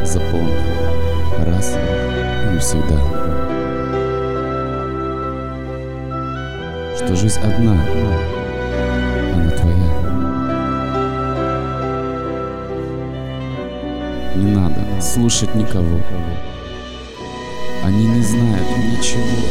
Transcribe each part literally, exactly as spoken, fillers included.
запомни раз и навсегда, что жизнь одна, она твоя. Не надо слушать никого, они не знают ничего,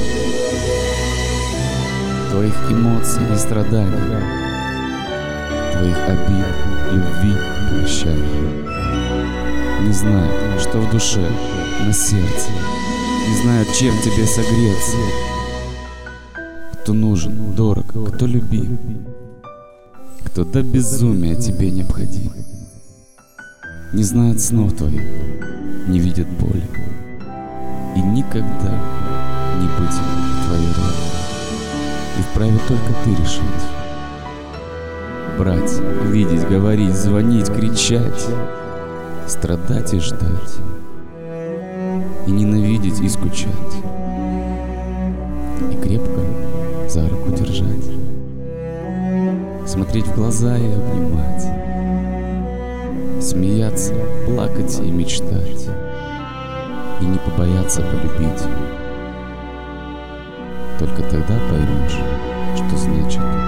твоих эмоций и страданий, твоих обид, любви, прощаний. Не знают, что в душе, на сердце, не знают, чем тебе согреться. Кто нужен, дорог, кто любим, кто до безумия тебе необходим. Не знают снов твоих, не видят боли, и никогда не быть в твоей роли. И вправе только ты решить: брать, видеть, говорить, звонить, кричать, страдать и ждать, и ненавидеть и скучать, и крепко за руку держать, смотреть в глаза и обнимать, смеяться, плакать и мечтать, и не побояться полюбить. Только тогда поймешь, что значит